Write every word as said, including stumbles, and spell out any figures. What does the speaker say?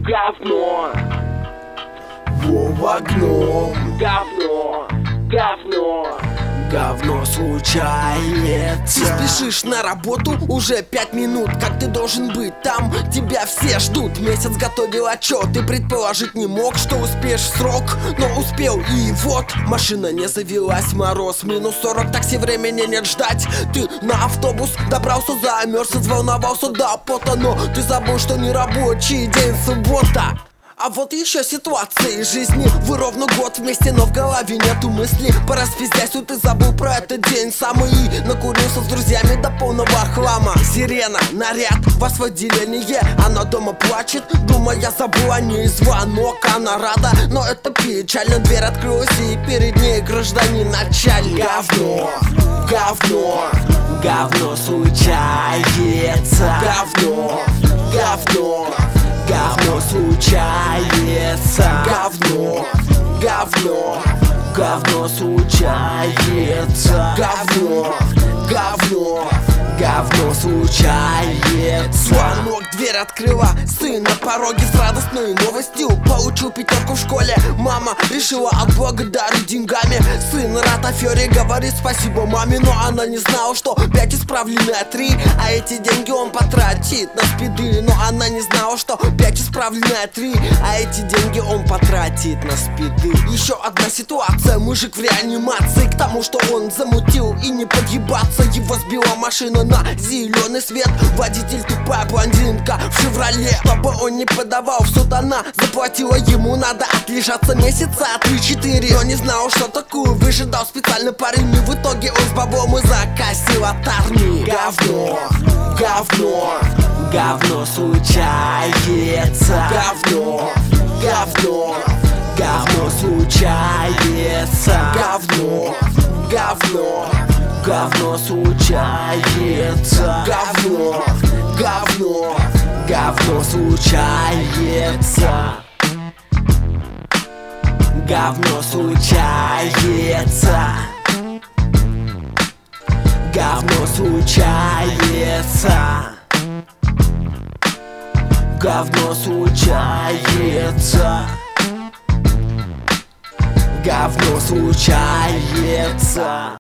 Говно. Вова гном. Говно. Говно. Говно случается. Ты спешишь на работу уже пять минут, как ты должен быть там, тебя все ждут. Месяц готовил отчет, ты предположить не мог, что успеешь в срок, но успел, и вот машина не завелась, мороз минус сорок, такси времени нет ждать. Ты на автобус добрался, замерз, волновался до пота, но ты забыл, что не рабочий день, суббота. А вот еще ситуации из жизни. Вы ровно год вместе, но в голове нету мысли. По распиздяйству ты забыл про этот день самый и накурился с друзьями до полного хлама. Сирена, наряд, вас в отделение. Она дома плачет, думая, я забыл о ней. Звонок, она рада, но это печально. Дверь открылась и перед ней гражданин начальник. Говно. Говно. Говно случается. Говно. Говно. Говно случается. Говно. Говно. Говно случается. Говно. Говно. Говно случается. Звонок, дверь открыла, сын на пороге с радостной новостью. Получил пятерку в школе, мама решила отблагодарить деньгами. Сын рад афере, говорит спасибо маме, но она не знала, что пять исправлены на три, а эти деньги он потратит на спиды. Но она не знала, что пять исправлены на три, а эти деньги он потратит на спиды. Еще одна ситуация, мужик в реанимации, к тому, что он замутил и не подъебаться. Его сбила машина на зеленый свет, водитель тупая блондинка в Шевроле. Чтобы он не подавал в суд, она заплатила ему, надо отлежаться месяца три-четыре. Но не знал, что такую выжидал специально парень, и в итоге он с баблом и закосил от армии. Говно. Говно. Говно случается. Говно. Говно. Говно случается. Говно. Говно. Говно случается. Говно. Говно. Говно случается. Говно случается. Говно случается. Говно случается. Говно случается.